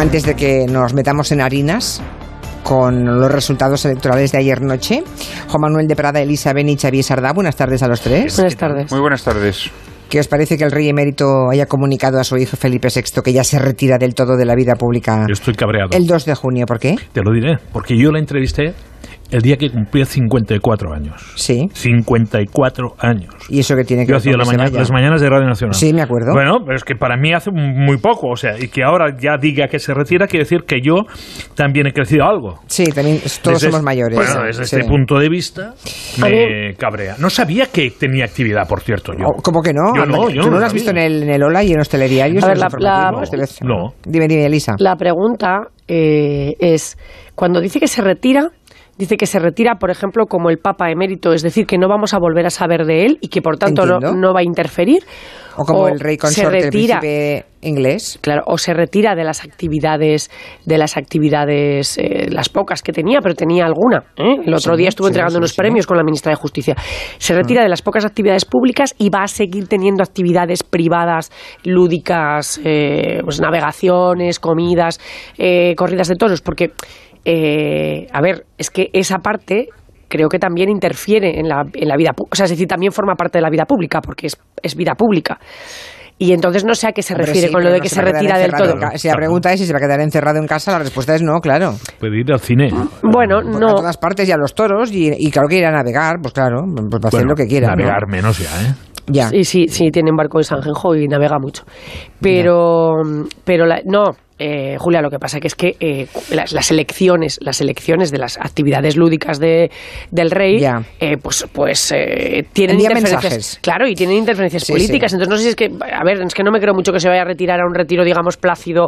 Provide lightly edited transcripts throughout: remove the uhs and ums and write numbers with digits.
antes de que nos metamos en harinas con los resultados electorales de ayer noche. Juan Manuel de Prada, Elisa Beni y Xavier Sardá, buenas tardes a los tres. Buenas tardes. Muy buenas tardes. ¿Qué os parece que el rey emérito haya comunicado a su hijo Felipe VI que ya se retira del todo de la vida pública? Yo estoy cabreado. El 2 de junio, ¿por qué? Te lo diré, porque yo la entrevisté el día que cumplía 54 años. Sí. 54 años. ¿Y eso qué tiene que Yo ver con hacía las mañanas de Radio Nacional. Sí, me acuerdo. Bueno, pero es que para mí hace muy poco, o sea, y que ahora ya diga que se retira, quiere decir que yo también he crecido algo. Sí, también todos somos mayores. Bueno, desde este punto de vista me cabrea. No sabía que tenía actividad, por cierto, yo. ¿Cómo que no? Yo no, ¿Tú no lo has visto en el Ola y en los telediarios? A ver, no. Dime, Elisa. La pregunta es, cuando dice que se retira, por ejemplo, como el Papa emérito, es decir, que no vamos a volver a saber de él y que, por tanto, no va a interferir. O como el rey consorte del príncipe inglés. Claro, o se retira de las actividades, las pocas que tenía, pero tenía alguna. El otro día estuvo entregando unos premios con la ministra de Justicia. Se retira de las pocas actividades públicas y va a seguir teniendo actividades privadas, lúdicas, pues navegaciones, comidas, corridas de toros, porque... a ver, es que esa parte creo que también interfiere en la vida pública, o sea, es decir, también forma parte de la vida pública, porque es vida pública. Y entonces no sé a qué se refiere con lo de que se retira del todo. Si la pregunta es si se va a quedar encerrado en casa, la respuesta es no, claro. Puede ir al cine. Bueno, no. A todas partes y a los toros, y claro que ir a navegar, pues claro, pues va a hacer lo que quiera. Navegar menos ya, ¿eh? Ya. Sí, tiene un barco en Sanjenjo y navega mucho. Pero Julia, lo que pasa que es que las elecciones de las actividades lúdicas del rey, tienen interferencias. Mensajes. Claro, y tienen interferencias políticas. Sí. Entonces no sé si es que, es que no me creo mucho que se vaya a retirar a un retiro, digamos, plácido,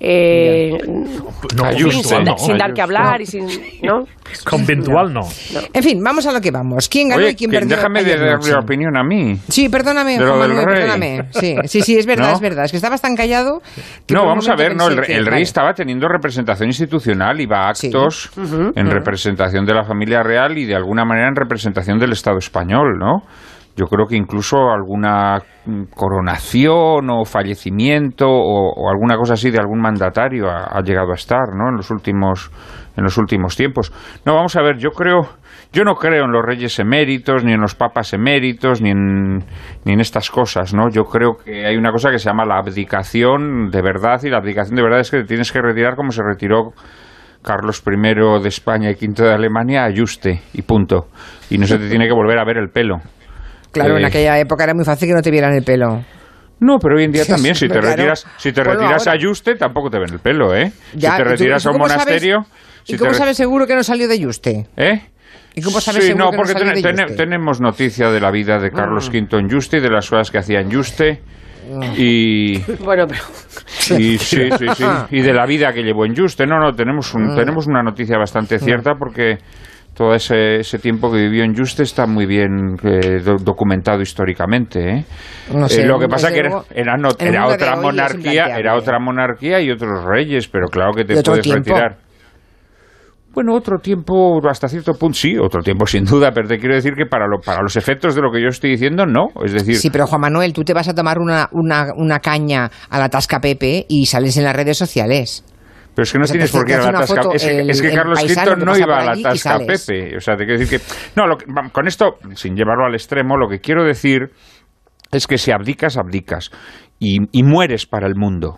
sin dar que hablar y sin, ¿no? Conventual no. En fin, vamos a lo que vamos. ¿Quién ganó y quién perdió? Déjame de darle opinión a mí. Sí, perdóname, Juan Manuel, perdóname. Sí, es verdad, es que estabas tan callado. No, vamos a ver, el rey estaba teniendo representación institucional, iba a actos en representación de la familia real y de alguna manera en representación del Estado español, ¿no? Yo creo que incluso alguna coronación o fallecimiento o alguna cosa así de algún mandatario ha llegado a estar, ¿no? En los últimos tiempos. No, vamos a ver, yo no creo en los reyes eméritos, ni en los papas eméritos, ni en estas cosas, ¿no? Yo creo que hay una cosa que se llama la abdicación de verdad, y la abdicación de verdad es que te tienes que retirar como se retiró Carlos I de España y V de Alemania a Yuste, y punto. Y no se te tiene que volver a ver el pelo. Claro, en aquella época era muy fácil que no te vieran el pelo. No, pero hoy en día también, si te retiras a Yuste, tampoco te ven el pelo, ¿eh? Ya, si te retiras a un monasterio... ¿Y cómo sabes seguro que no salió de Yuste? ¿Y cómo sabes seguro que no salió de Yuste? Tenemos noticia de la vida de Carlos V en Yuste y de las cosas que hacía en Yuste. Y bueno, pero sí, y de la vida que llevó en Yuste. Tenemos una noticia bastante cierta, porque todo ese tiempo que vivió en Yuste está muy bien documentado históricamente, ¿eh? No sé, lo que pasa es que era otra monarquía y otros reyes, pero claro que te puedes retirar. Bueno, otro tiempo, hasta cierto punto, sí, otro tiempo sin duda, pero te quiero decir que para los efectos de lo que yo estoy diciendo, no. Es decir... Sí, pero Juan Manuel, tú te vas a tomar una caña a la Tasca Pepe y sales en las redes sociales. Pero es que no tienes por qué ir a la Tasca Pepe. Es que Carlos V no iba a la Tasca Pepe. O sea, te quiero decir que... No, con esto, sin llevarlo al extremo, lo que quiero decir es que si abdicas y mueres para el mundo.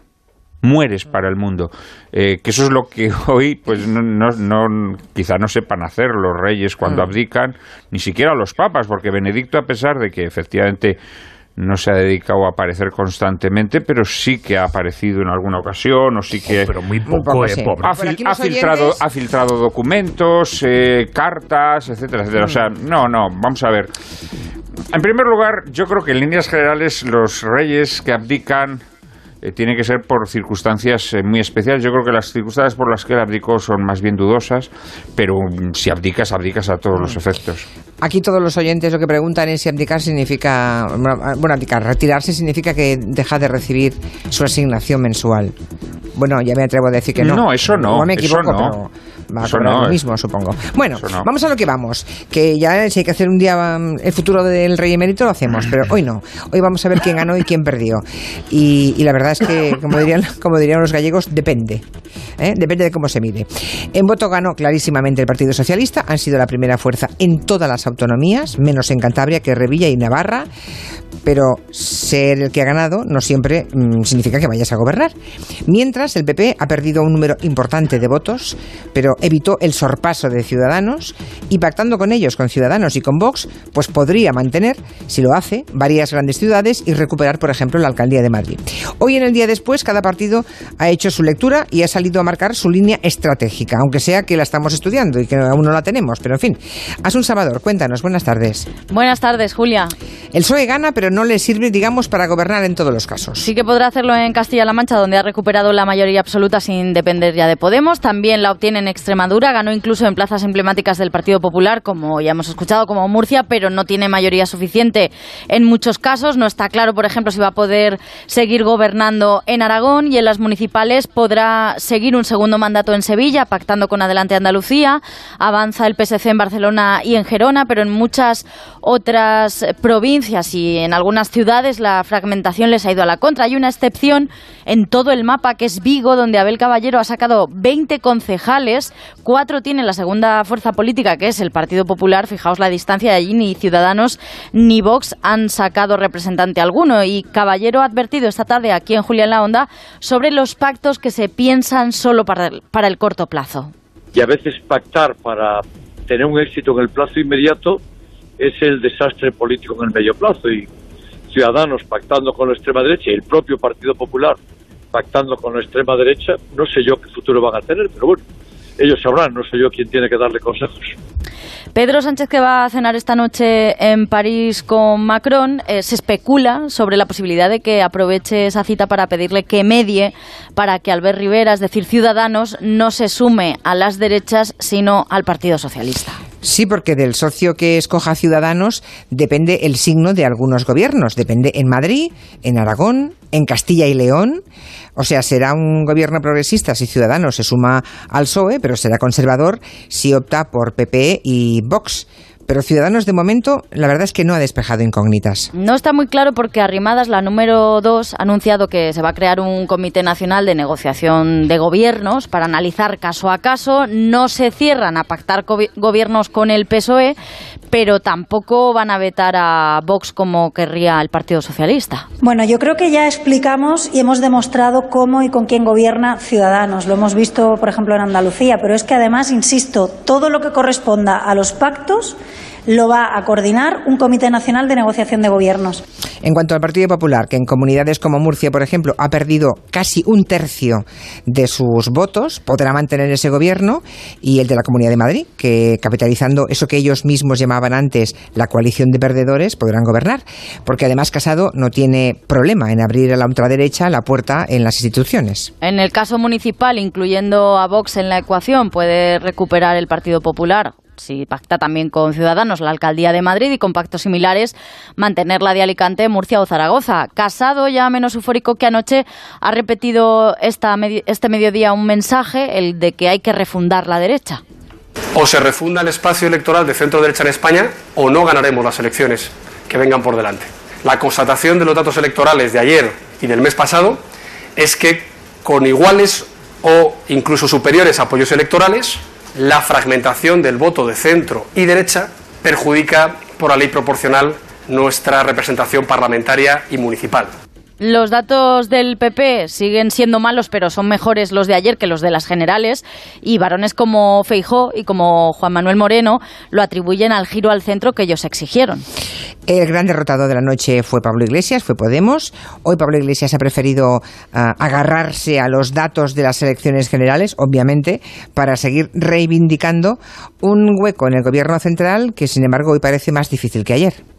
Que eso es lo que hoy pues quizá no sepan hacer los reyes cuando abdican, ni siquiera los papas, porque Benedicto, a pesar de que efectivamente no se ha dedicado a aparecer constantemente, pero sí que ha aparecido en alguna ocasión, o sí que... Pero muy poco, sí. pobre. Ha filtrado documentos, cartas, etcétera. O sea, no, vamos a ver. En primer lugar, yo creo que en líneas generales los reyes que abdican tiene que ser por circunstancias muy especiales. Yo creo que las circunstancias por las que él abdicó son más bien dudosas, pero si abdicas a todos los efectos. Aquí todos los oyentes lo que preguntan es si abdicar significa... Bueno, retirarse significa que deja de recibir su asignación mensual. Bueno, ya me atrevo a decir que no. No, eso no. No me equivoco, eso no. pero va a cobrar lo mismo, supongo. Bueno, vamos a lo que vamos. Que ya si hay que hacer un día el futuro del rey emérito lo hacemos, pero hoy no. Hoy vamos a ver quién ganó y quién perdió. Y la verdad es que, como dirían los gallegos, depende. Depende de cómo se mide. En voto ganó clarísimamente el Partido Socialista. Han sido la primera fuerza en todas las autonomías, menos en Cantabria, que Revilla y Navarra. Pero ser el que ha ganado no siempre significa que vayas a gobernar. Mientras, el PP ha perdido un número importante de votos, pero evitó el sorpaso de Ciudadanos y pactando con ellos, con Ciudadanos y con Vox, pues podría mantener, si lo hace, varias grandes ciudades y recuperar, por ejemplo, la alcaldía de Madrid. Hoy, en el día después, cada partido ha hecho su lectura y ha salido a marcar su línea estratégica, aunque sea que la estamos estudiando y que aún no la tenemos, pero en fin. Asun Salvador, cuéntanos, buenas tardes. Buenas tardes, Julia. El PSOE gana, pero no le sirve, digamos, para gobernar en todos los casos. Sí que podrá hacerlo en Castilla-La Mancha, donde ha recuperado la mayoría absoluta sin depender ya de Podemos. También la obtiene en Extremadura, ganó incluso en plazas emblemáticas del Partido Popular, como ya hemos escuchado, como Murcia, pero no tiene mayoría suficiente en muchos casos. No está claro, por ejemplo, si va a poder seguir gobernando en Aragón, y en las municipales podrá seguir un segundo mandato en Sevilla, pactando con Adelante Andalucía. Avanza el PSC en Barcelona y en Gerona, pero en muchas otras provincias y en algunas ciudades la fragmentación les ha ido a la contra. Hay una excepción en todo el mapa, que es Vigo, donde Abel Caballero ha sacado 20 concejales, 4 tienen la segunda fuerza política, que es el Partido Popular. Fijaos la distancia de allí, ni Ciudadanos ni Vox han sacado representante alguno. Y Caballero ha advertido esta tarde aquí en Julia en la Onda sobre los pactos que se piensan solo para el corto plazo. Y a veces pactar para tener un éxito en el plazo inmediato es el desastre político en el medio plazo, y Ciudadanos pactando con la extrema derecha y el propio Partido Popular pactando con la extrema derecha, no sé yo qué futuro van a tener, pero bueno, ellos sabrán, no soy yo quien tiene que darle consejos. Pedro Sánchez, que va a cenar esta noche en París con Macron, se especula sobre la posibilidad de que aproveche esa cita para pedirle que medie para que Albert Rivera, es decir, Ciudadanos, no se sume a las derechas, sino al Partido Socialista. Sí, porque del socio que escoja Ciudadanos depende el signo de algunos gobiernos. Depende en Madrid, en Aragón, en Castilla y León. O sea, será un gobierno progresista si Ciudadanos se suma al PSOE, pero será conservador si opta por PP y Vox. Pero Ciudadanos, de momento, la verdad es que no ha despejado incógnitas. No está muy claro porque Arrimadas, la número 2, ha anunciado que se va a crear un Comité Nacional de Negociación de Gobiernos para analizar caso a caso. No se cierran a pactar gobiernos con el PSOE, pero tampoco van a vetar a Vox como querría el Partido Socialista. Bueno, yo creo que ya explicamos y hemos demostrado cómo y con quién gobierna Ciudadanos. Lo hemos visto, por ejemplo, en Andalucía, pero es que además, insisto, todo lo que corresponda a los pactos lo va a coordinar un Comité Nacional de Negociación de Gobiernos. En cuanto al Partido Popular, que en comunidades como Murcia, por ejemplo, ha perdido casi 1/3 de sus votos, podrá mantener ese gobierno, y el de la Comunidad de Madrid, que capitalizando eso que ellos mismos llamaban antes la coalición de perdedores, podrán gobernar, porque además Casado no tiene problema en abrir a la ultraderecha la puerta en las instituciones. En el caso municipal, incluyendo a Vox en la ecuación, puede recuperar el Partido Popular, si pacta también con Ciudadanos, la alcaldía de Madrid, y con pactos similares mantener la de Alicante, Murcia o Zaragoza. Casado, ya menos eufórico que anoche, ha repetido este mediodía un mensaje, el de que hay que refundar la derecha. O se refunda el espacio electoral de centro-derecha en España, o no ganaremos las elecciones que vengan por delante. La constatación de los datos electorales de ayer y del mes pasado es que con iguales o incluso superiores apoyos electorales, la fragmentación del voto de centro y derecha perjudica por la ley proporcional nuestra representación parlamentaria y municipal. Los datos del PP siguen siendo malos, pero son mejores los de ayer que los de las generales, y varones como Feijóo y como Juan Manuel Moreno lo atribuyen al giro al centro que ellos exigieron. El gran derrotado de la noche fue Pablo Iglesias, fue Podemos. Hoy Pablo Iglesias ha preferido agarrarse a los datos de las elecciones generales, obviamente, para seguir reivindicando un hueco en el gobierno central que, sin embargo, hoy parece más difícil que ayer.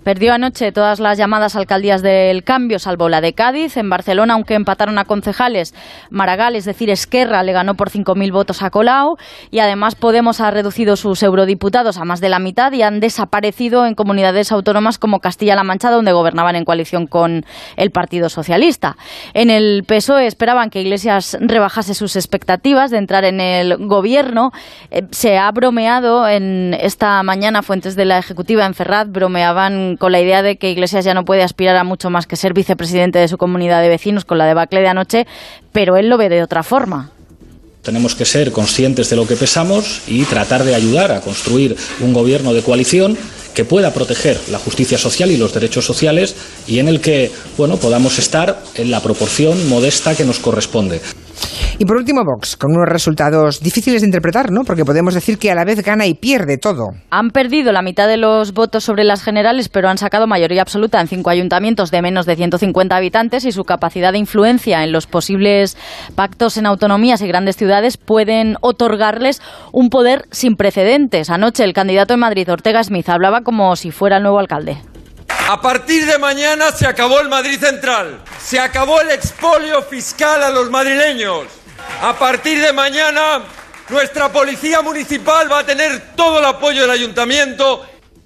Perdió anoche todas las llamadas alcaldías del cambio, salvo la de Cádiz. En Barcelona, aunque empataron a concejales, Maragall, es decir, Esquerra, le ganó por 5.000 votos a Colau. Y además Podemos ha reducido sus eurodiputados a más de la mitad y han desaparecido en comunidades autónomas como Castilla-La Mancha, donde gobernaban en coalición con el Partido Socialista. En el PSOE esperaban que Iglesias rebajase sus expectativas de entrar en el gobierno. Se ha bromeado esta mañana, fuentes de la Ejecutiva en Ferraz bromeaban con la idea de que Iglesias ya no puede aspirar a mucho más que ser vicepresidente de su comunidad de vecinos con la debacle de anoche, pero él lo ve de otra forma. Tenemos que ser conscientes de lo que pesamos y tratar de ayudar a construir un gobierno de coalición que pueda proteger la justicia social y los derechos sociales y en el que, podamos estar en la proporción modesta que nos corresponde. Y por último, Vox, con unos resultados difíciles de interpretar, ¿no? Porque podemos decir que a la vez gana y pierde todo. Han perdido la mitad de los votos sobre las generales, pero han sacado mayoría absoluta en 5 ayuntamientos de menos de 150 habitantes y su capacidad de influencia en los posibles pactos en autonomías y grandes ciudades pueden otorgarles un poder sin precedentes. Anoche el candidato en Madrid, Ortega Smith, hablaba como si fuera el nuevo alcalde. A partir de mañana se acabó el Madrid Central, se acabó el expolio fiscal a los madrileños. A partir de mañana nuestra policía municipal va a tener todo el apoyo del ayuntamiento.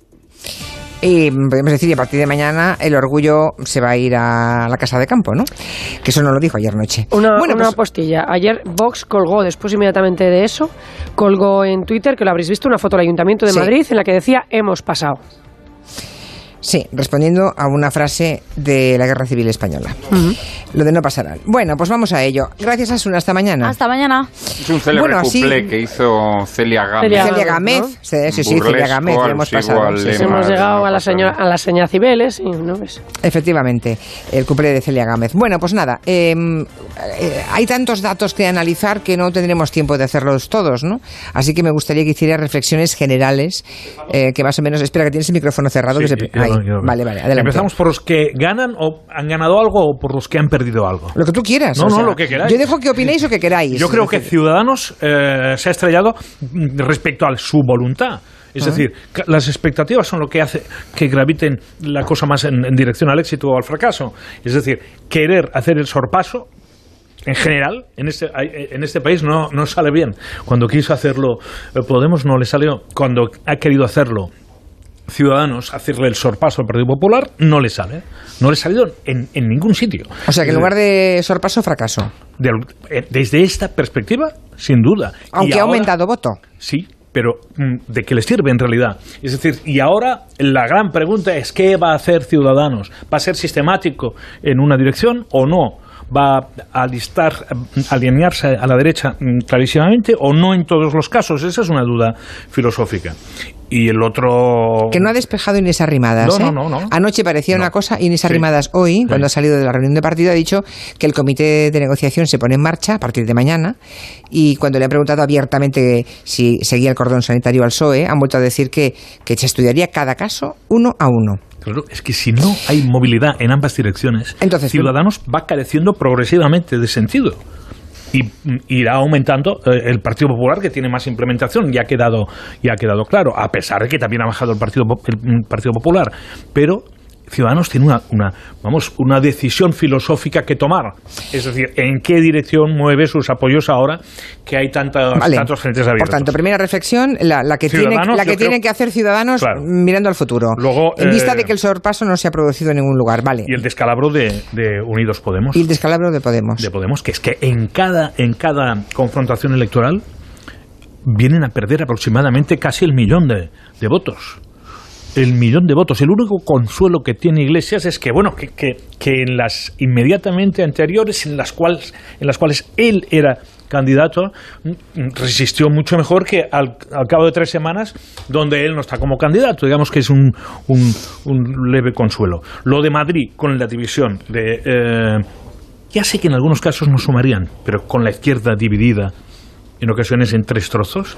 Y podemos decir, y a partir de mañana el orgullo se va a ir a la casa de campo, ¿no? Que eso no lo dijo ayer noche. Una postilla. Ayer Vox colgó, después inmediatamente de eso, colgó en Twitter, que lo habréis visto, una foto del Ayuntamiento de Madrid en la que decía, hemos pasado. Sí, respondiendo a una frase de la Guerra Civil Española. Lo de no pasarán. Bueno, pues vamos a ello. Gracias, Asuna. Hasta mañana. Hasta mañana. Es un célebre cuplé que hizo Celia Gámez. Celia Gámez, ¿no? Sí, Celia Gámez. Hemos pasado. Hemos llegado a la señora Cibeles. Y no ves. Efectivamente, el cuplé de Celia Gámez. Bueno, pues nada. Hay tantos datos que analizar que no tendremos tiempo de hacerlos todos, ¿no? Así que me gustaría que hiciera reflexiones generales que más o menos... Espera, que tienes el micrófono cerrado. Sí, que Vale, adelante. ¿Empezamos por los que ganan o han ganado algo o por los que han perdido algo? Lo que tú quieras. No, lo que queráis. Yo dejo que opinéis o que queráis. Yo creo que Ciudadanos se ha estrellado respecto a su voluntad. Es decir, las expectativas son lo que hace que graviten la cosa más en dirección al éxito o al fracaso. Es decir, querer hacer el sorpaso, en general, en este país no sale bien. Cuando quiso hacerlo Podemos no le salió. Cuando ha querido hacerlo Ciudadanos, hacerle el sorpaso al Partido Popular, no le sale. No le ha salido en ningún sitio. O sea, que en lugar de sorpaso, fracaso. Desde esta perspectiva, sin duda. Aunque ha aumentado voto. Sí, pero ¿de qué le sirve en realidad? Es decir, y ahora la gran pregunta es ¿qué va a hacer Ciudadanos? ¿Va a ser sistemático en una dirección o no? ¿Va a alinearse a la derecha clarísimamente o no en todos los casos? Esa es una duda filosófica. Y el otro... Que no ha despejado Inés Arrimadas. No. Anoche parecía una cosa, Inés Arrimadas hoy, cuando ha salido de la reunión de partido, ha dicho que el comité de negociación se pone en marcha a partir de mañana, y cuando le han preguntado abiertamente si seguía el cordón sanitario al PSOE, han vuelto a decir que se estudiaría cada caso uno a uno. Claro, es que si no hay movilidad en ambas direcciones, entonces Ciudadanos va careciendo progresivamente de sentido. Y irá aumentando el Partido Popular, que tiene más implementación, ya ha quedado claro, a pesar de que también ha bajado el Partido Popular. Pero Ciudadanos tiene una decisión filosófica que tomar. Es decir, ¿en qué dirección mueve sus apoyos ahora que hay tantos frentes abiertos? Por tanto, primera reflexión, la que tienen que hacer Ciudadanos, claro, mirando al futuro. Luego, en vista de que el sorpaso no se ha producido en ningún lugar. Vale. Y el descalabro de Unidos Podemos. Y el descalabro de Podemos. De Podemos, que es que en cada confrontación electoral vienen a perder aproximadamente casi 1 millón de votos. 1 millón de votos. El único consuelo que tiene Iglesias es que en las inmediatamente anteriores, en las cuales él era candidato, resistió mucho mejor que al cabo de 3 semanas, donde él no está como candidato. Digamos que es un leve consuelo. Lo de Madrid, con la división ya sé que en algunos casos no sumarían, pero con la izquierda dividida en ocasiones en 3 trozos,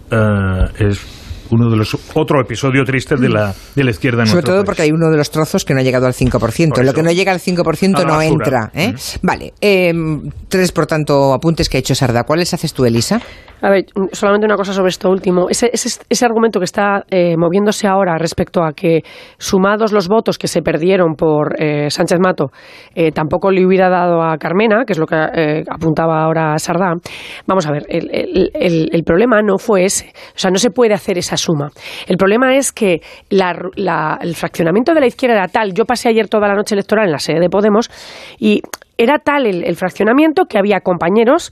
es otro episodio triste de la izquierda en sobre todo país. Porque hay uno de los trozos que no ha llegado al 5%. Lo que no llega al 5% no entra. Vale. 3, por tanto, apuntes que ha hecho Sardá. ¿Cuáles haces tú, Elisa? A ver, solamente una cosa sobre esto último. Ese argumento que está moviéndose ahora respecto a que, sumados los votos que se perdieron por Sánchez Mato, tampoco le hubiera dado a Carmena, que es lo que apuntaba ahora Sardá. Vamos a ver, el problema no fue ese. O sea, no se puede hacer esa suma. El problema es que el fraccionamiento de la izquierda era tal. Yo pasé ayer toda la noche electoral en la sede de Podemos y era tal el fraccionamiento que había compañeros,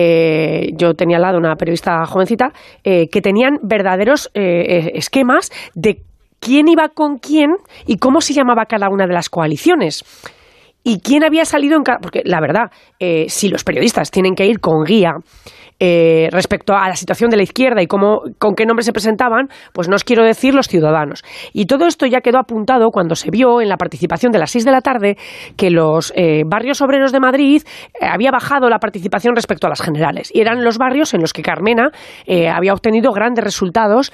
yo tenía al lado una periodista jovencita, que tenían verdaderos esquemas de quién iba con quién y cómo se llamaba cada una de las coaliciones. Y quién había salido en cada... Porque la verdad, si los periodistas tienen que ir con guía respecto a la situación de la izquierda y con qué nombres se presentaban, pues no os quiero decir los ciudadanos. Y todo esto ya quedó apuntado cuando se vio en la participación de las 6 de la tarde que los barrios obreros de Madrid había bajado la participación respecto a las generales. Y eran los barrios en los que Carmena había obtenido grandes resultados.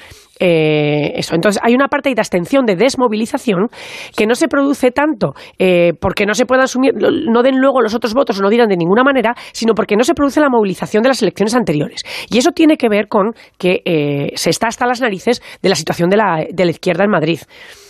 Entonces hay una parte de abstención, de desmovilización, que no se produce tanto porque no se puedan asumir, no den luego los otros votos o no dirán de ninguna manera, sino porque no se produce la movilización de las elecciones anteriores. Y eso tiene que ver con que se está hasta las narices de la situación de la izquierda en Madrid.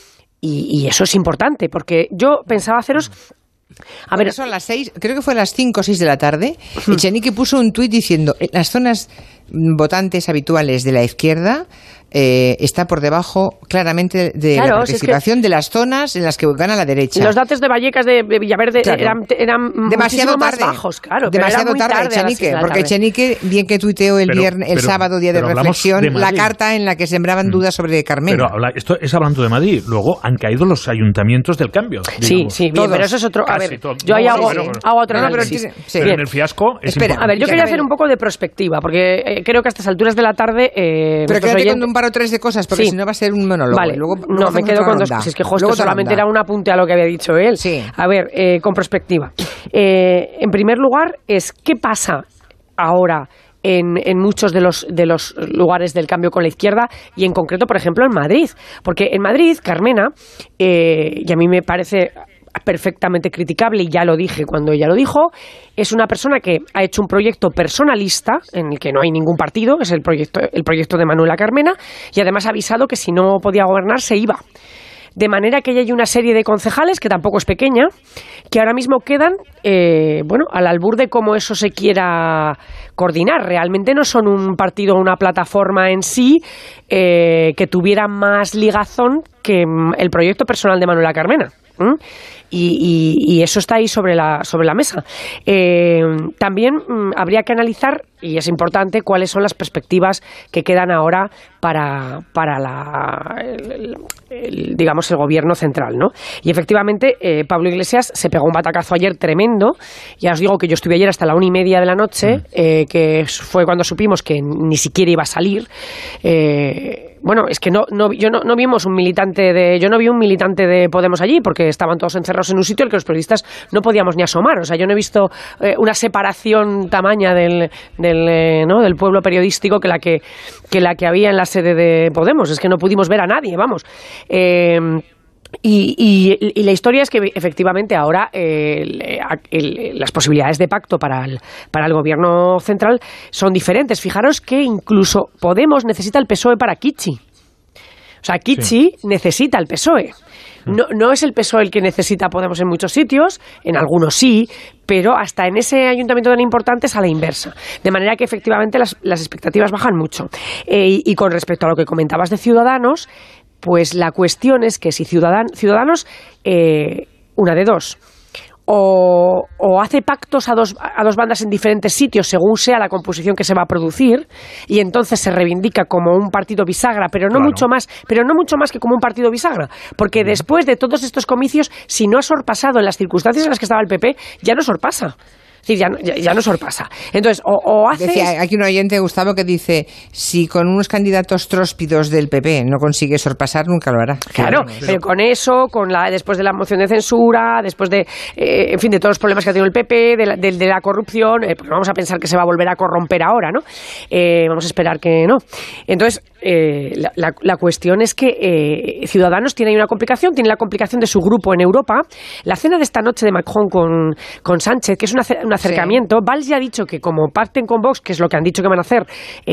Y eso es importante, porque yo pensaba haceros... A ver, son las 6, creo que fue a las 5 o 6 de la tarde, Echenique puso un tuit diciendo: en las zonas votantes habituales de la izquierda está por debajo claramente de la participación de las zonas en las que gana la derecha. Los datos de Vallecas, de Villaverde, eran demasiado más bajos, claro. Demasiado tarde, Echenique, porque Echenique bien que tuiteó el sábado, día de reflexión, la carta en la que sembraban dudas sobre Carmena. Pero esto es hablando de Madrid. Luego han caído los ayuntamientos del cambio. Digamos. Sí, bien, pero eso es otro... A ver, yo ahí hago otro análisis. Pero en el fiasco es importante. A ver, yo quería hacer un poco de prospectiva, porque creo que a estas alturas de la tarde... pero quédate con un par o tres de cosas, porque si no va a ser un monólogo. Vale, luego no, me quedo con 2 cosas. Es que justo solamente era un apunte a lo que había dicho él. Sí. A ver, con perspectiva. En primer lugar, ¿qué pasa ahora en muchos de los lugares del cambio con la izquierda y en concreto, por ejemplo, en Madrid? Porque en Madrid, Carmena, y a mí me parece perfectamente criticable, y ya lo dije cuando ella lo dijo, es una persona que ha hecho un proyecto personalista en el que no hay ningún partido, es el proyecto de Manuela Carmena, y además ha avisado que si no podía gobernar se iba. De manera que ya hay una serie de concejales, que tampoco es pequeña, que ahora mismo quedan al albur de cómo eso se quiera coordinar. Realmente no son un partido o una plataforma en sí que tuviera más ligazón que el proyecto personal de Manuela Carmena. Y eso está ahí sobre la mesa. También habría que analizar, y es importante, cuáles son las perspectivas que quedan ahora para el gobierno central, ¿no? Y efectivamente, Pablo Iglesias se pegó un batacazo ayer tremendo. Ya os digo que yo estuve ayer hasta la 1:30 de la noche, que fue cuando supimos que ni siquiera iba a salir. Bueno, es que yo no vi un militante de Podemos allí, porque estaban todos encerrados en un sitio al que los periodistas no podíamos ni asomar. O sea, yo no he visto una separación tamaña del pueblo periodístico que la que había en la sede de Podemos. Es que no pudimos ver a nadie, vamos. Y la historia es que efectivamente ahora las posibilidades de pacto para el gobierno central son diferentes. Fijaros que incluso Podemos necesita el PSOE para Kichi. O sea, Kichi necesita el PSOE. No es el PSOE el que necesita Podemos en muchos sitios, en algunos sí, pero hasta en ese ayuntamiento tan importante es a la inversa. De manera que efectivamente las expectativas bajan mucho. Y con respecto a lo que comentabas de Ciudadanos, pues la cuestión es que si Ciudadanos, una de dos, o hace pactos a dos bandas en diferentes sitios según sea la composición que se va a producir, y entonces se reivindica como un partido bisagra, pero no mucho más que como un partido bisagra, porque después de todos estos comicios, si no ha sorpasado en las circunstancias en las que estaba el PP, ya no sorpasa. Es decir, ya no sorpasa. Entonces, o haces... Decía aquí un oyente, Gustavo, que dice: si con unos candidatos tróspidos del PP no consigue sorpasar, nunca lo hará. Claro, pero con eso, después de la moción de censura, después de de todos los problemas que ha tenido el PP, de la corrupción, porque vamos a pensar que se va a volver a corromper ahora, ¿no? Vamos a esperar que no. Entonces, la cuestión es que Ciudadanos tiene ahí una complicación, tiene la complicación de su grupo en Europa. La cena de esta noche de Macron con Sánchez, que es un acercamiento, sí. Valls ya ha dicho que como pacten con Vox, que es lo que han dicho que van a hacer,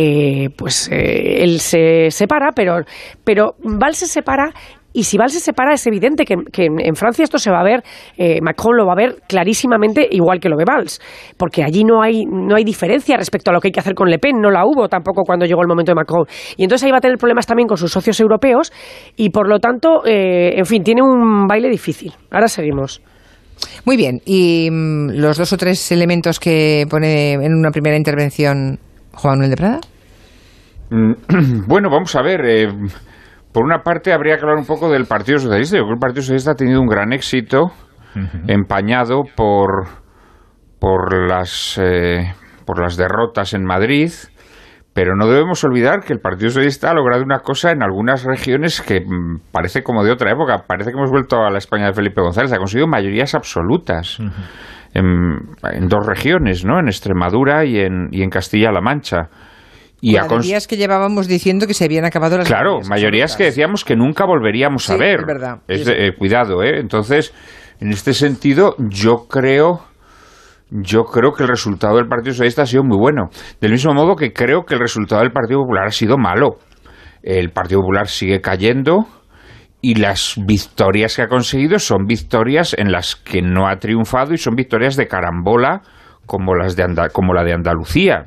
él se separa, pero Valls se separa. Y si Valls se separa, es evidente que en Francia esto se va a ver, Macron lo va a ver clarísimamente igual que lo ve Valls, porque allí no hay diferencia respecto a lo que hay que hacer con Le Pen, no la hubo tampoco cuando llegó el momento de Macron. Y entonces ahí va a tener problemas también con sus socios europeos y por lo tanto, en fin, tiene un baile difícil. Ahora seguimos. Muy bien, y los 2 o 3 elementos que pone en una primera intervención Juan Manuel de Prada. Bueno, vamos a ver... Por una parte, habría que hablar un poco del Partido Socialista. Yo creo que el Partido Socialista ha tenido un gran éxito, empañado por las derrotas en Madrid, pero no debemos olvidar que el Partido Socialista ha logrado una cosa en algunas regiones que parece como de otra época. Parece que hemos vuelto a la España de Felipe González. Ha conseguido mayorías absolutas en 2 regiones, ¿no? En Extremadura y en Castilla-La Mancha. Y mayorías que llevábamos diciendo que se habían acabado las mayorías que decíamos que nunca volveríamos a ver. Es verdad. Cuidado, Entonces, en este sentido, yo creo que el resultado del Partido Socialista ha sido muy bueno. Del mismo modo que creo que el resultado del Partido Popular ha sido malo. El Partido Popular sigue cayendo y las victorias que ha conseguido son victorias en las que no ha triunfado y son victorias de carambola como la de Andalucía.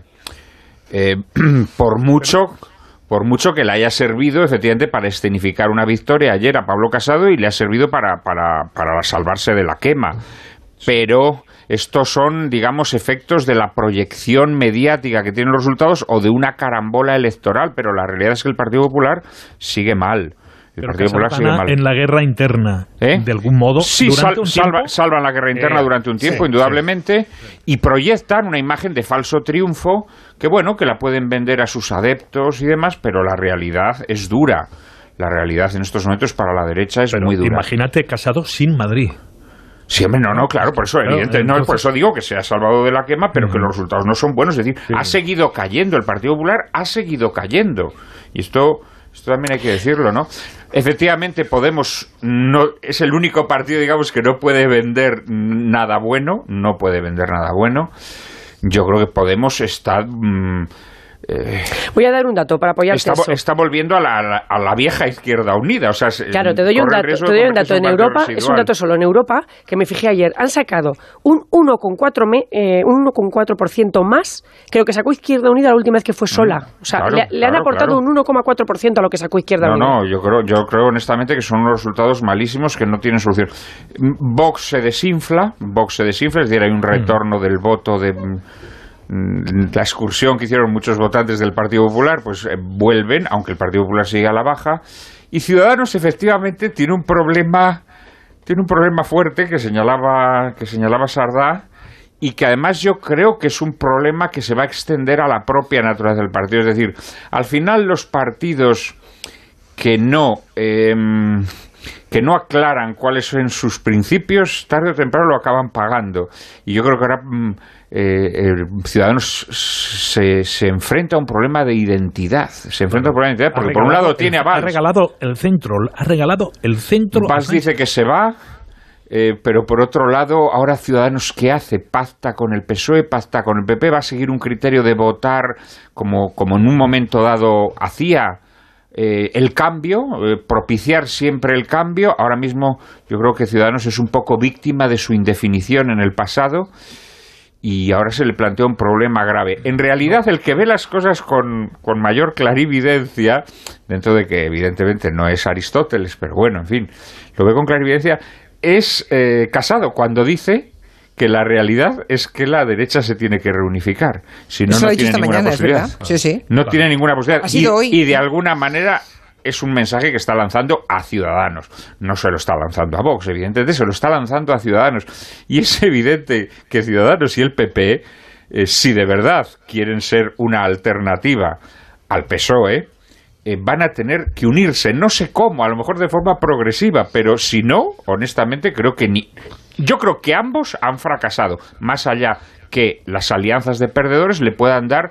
Por mucho que le haya servido efectivamente para escenificar una victoria ayer a Pablo Casado y le ha servido para salvarse de la quema, pero estos son, digamos, efectos de la proyección mediática que tienen los resultados o de una carambola electoral, pero la realidad es que el Partido Popular sigue mal. El Partido Popular sigue mal. En la guerra interna, de algún modo, sí, salvan la guerra interna durante un tiempo, indudablemente, y proyectan una imagen de falso triunfo que, bueno, que la pueden vender a sus adeptos y demás, pero la realidad es dura. La realidad en estos momentos para la derecha es muy dura. Imagínate Casado sin Madrid. Sí, hombre, claro, por eso, evidentemente, por eso digo que se ha salvado de la quema, pero que los resultados no son buenos. Es decir, ha seguido cayendo, el Partido Popular ha seguido cayendo. Y esto también hay que decirlo, ¿no? Efectivamente, Podemos no es el único partido, digamos, que no puede vender nada bueno. Yo creo que Podemos está... Voy a dar un dato para apoyar eso. Está volviendo a la vieja Izquierda Unida. O sea, claro, te doy un dato. En Europa, es un dato solo. En Europa, que me fijé ayer, han sacado un 1,4% más que lo que sacó Izquierda Unida la última vez que fue sola. O sea, le han aportado un 1,4% a lo que sacó Izquierda Unida. No, yo creo honestamente que son unos resultados malísimos que no tienen solución. Vox se desinfla, es decir, hay un retorno del voto de... La excursión que hicieron muchos votantes del Partido Popular, pues vuelven, aunque el Partido Popular sigue a la baja. Y Ciudadanos efectivamente tiene un problema fuerte que señalaba Sardá, y que además yo creo que es un problema que se va a extender a la propia naturaleza del partido. Es decir, al final los partidos que no aclaran cuáles son sus principios, tarde o temprano lo acaban pagando. Y yo creo que ahora Ciudadanos se enfrenta a un problema de identidad. Porque por un lado tiene a Valls. Ha regalado el centro. Valls dice que se va, pero por otro lado, ahora Ciudadanos, ¿qué hace? Pacta con el PSOE, pacta con el PP, va a seguir un criterio de votar como en un momento dado hacía el cambio, propiciar siempre el cambio. Ahora mismo yo creo que Ciudadanos es un poco víctima de su indefinición en el pasado y ahora se le plantea un problema grave. En realidad, el que ve las cosas con mayor clarividencia, dentro de que evidentemente no es Aristóteles, pero bueno, en fin, lo ve con clarividencia, es Casado, cuando dice que la realidad es que la derecha se tiene que reunificar. Si no, no tiene ninguna posibilidad. Sí. No tiene ninguna posibilidad. Y de alguna manera es un mensaje que está lanzando a Ciudadanos. No se lo está lanzando a Vox, evidentemente, se lo está lanzando a Ciudadanos. Y es evidente que Ciudadanos y el PP, si de verdad quieren ser una alternativa al PSOE, van a tener que unirse. No sé cómo, a lo mejor de forma progresiva, pero si no, honestamente, yo creo que ambos han fracasado, más allá que las alianzas de perdedores le puedan dar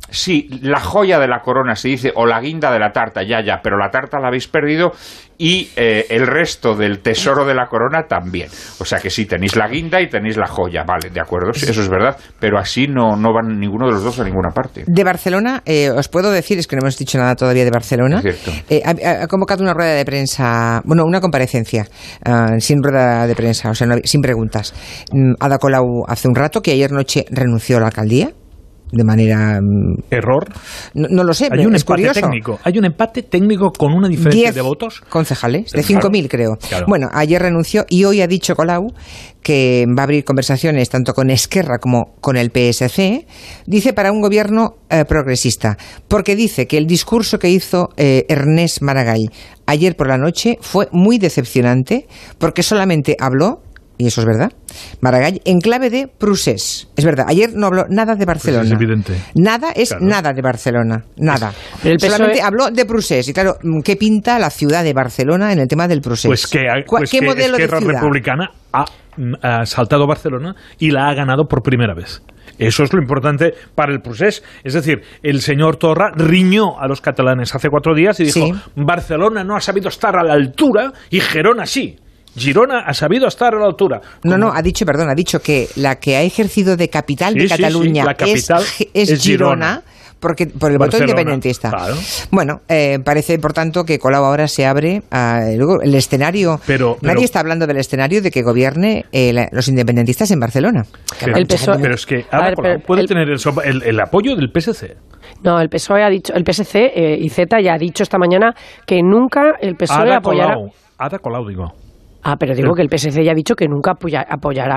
sí, la joya de la corona se dice, o la guinda de la tarta, ya, pero la tarta la habéis perdido y el resto del tesoro de la corona también. O sea que sí, tenéis la guinda y tenéis la joya, vale, de acuerdo, sí, eso es verdad, pero así no van ninguno de los dos a ninguna parte. De Barcelona, os puedo decir, es que no hemos dicho nada todavía de Barcelona, ha convocado una rueda de prensa, bueno, una comparecencia, sin rueda de prensa, o sea, sin preguntas. Ada Colau hace un rato, que ayer noche renunció a la alcaldía, de manera... ¿Error? No lo sé, hay un es empate curioso. técnico. Hay un empate técnico con una diferencia de votos. Concejales, de 5.000 creo. Claro. Bueno, ayer renunció y hoy ha dicho Colau que va a abrir conversaciones tanto con Esquerra como con el PSC, dice, para un gobierno progresista, porque dice que el discurso que hizo Ernest Maragall ayer por la noche fue muy decepcionante, porque solamente habló, y eso es verdad, Maragall, en clave de procés. Es verdad, ayer no habló nada de Barcelona. Pues es evidente. Nada nada de Barcelona, nada. El PSOE... Solamente habló de procés. Y claro, ¿qué pinta la ciudad de Barcelona en el tema del procés? Pues que ¿Qué modelo de Esquerra ciudad? Republicana ha saltado Barcelona y la ha ganado por primera vez. Eso es lo importante para el procés. Es decir, el señor Torra riñó a los catalanes hace 4 días y dijo, Barcelona no ha sabido estar a la altura y Gerona sí. Girona ha sabido estar a la altura. No, ha dicho que la que ha ejercido de capital de Cataluña la capital es Girona, porque por el voto independentista. Claro. Bueno, parece, por tanto, que Colau ahora se abre el escenario. Pero nadie está hablando del escenario de que gobierne los independentistas en Barcelona. Pero es que Colau puede tener el apoyo del PSC. No, el PSOE ha dicho, el PSC y Z ya ha dicho esta mañana que nunca el PSOE apoyará. Ada Colau, digo. Pero digo que el PSC ya ha dicho que nunca apoyaría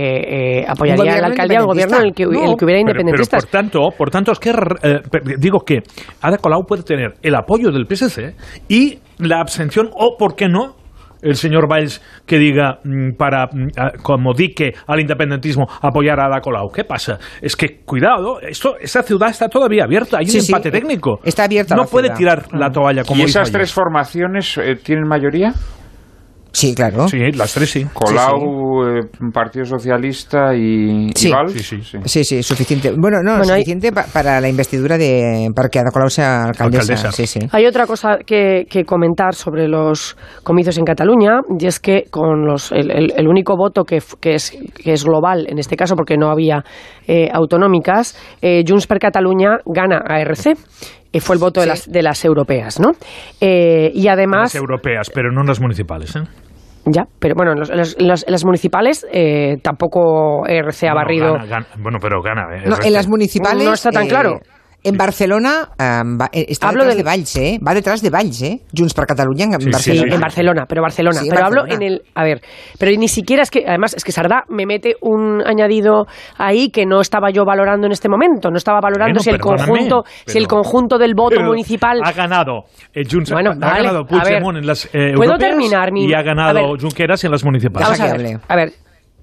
al alcalde al gobierno en el que hubiera independentistas. Pero por tanto es que digo que Ada Colau puede tener el apoyo del PSC y la abstención, o por qué no, el señor Valls que diga como dique al independentismo apoyar a Ada Colau. ¿Qué pasa? Es que, cuidado, esa ciudad está todavía abierta, hay un empate técnico. Está abierta. No puede tirar la toalla como ¿Y esas 3 formaciones tienen mayoría? Sí, claro. Sí, las 3 sí. Colau, Partido Socialista y Valls. Sí, suficiente. Bueno, suficiente para la investidura para que Ada Colau sea alcaldesa. Sí. Hay otra cosa que comentar sobre los comicios en Cataluña, y es que con el único voto que es global, en este caso porque no había autonómicas, Junts per Catalunya gana a RC. Fue el voto de las europeas, ¿no? Y además... Las europeas, pero no las municipales, ¿eh? Ya, pero bueno, en las municipales tampoco RC ha barrido... pero gana. En las municipales... No está tan claro. En Barcelona está detrás de Valls, ¿eh? Va detrás de Valls, ¿eh? Junts per Catalunya en Barcelona. Sí, en Barcelona. Sí, pero Barcelona. Hablo en el... A ver, pero ni siquiera es que... Además, es que Sardá me mete un añadido ahí que no estaba yo valorando en este momento. No estaba valorando si el conjunto del voto municipal... Ha ganado Junts, ha ganado Puigdemont en las europeas. ¿Puedo terminar y ha ganado Junqueras en las municipales. Vamos a ver.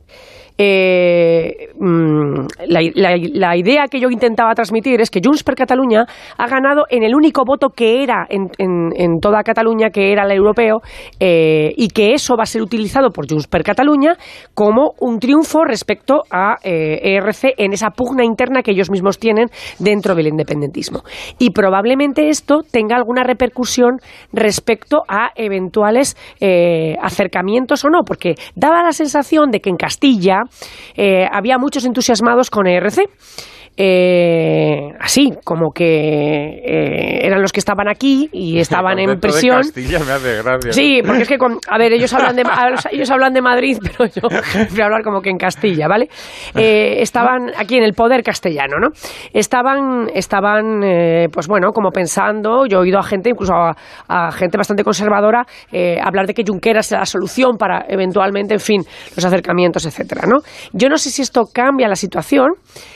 La idea que yo intentaba transmitir es que Junts per Catalunya ha ganado en el único voto que era en toda Cataluña, que era el europeo, y que eso va a ser utilizado por Junts per Catalunya como un triunfo respecto a ERC en esa pugna interna que ellos mismos tienen dentro del independentismo. Y probablemente esto tenga alguna repercusión respecto a eventuales acercamientos o no, porque daba la sensación de que en Castilla había muchos entusiasmados con ERC. Así como que eran los que estaban aquí y estaban en prisión. De Castilla me hace gracia. Sí, porque es que ellos hablan de Madrid, pero yo voy a hablar como que en Castilla, ¿vale? Estaban aquí en el poder castellano, ¿no? Estaban pues bueno, como pensando. Yo he oído a gente, incluso a gente bastante conservadora, hablar de que Junqueras era la solución para eventualmente, en fin, los acercamientos, etcétera, ¿no? Yo no sé si esto cambia la situación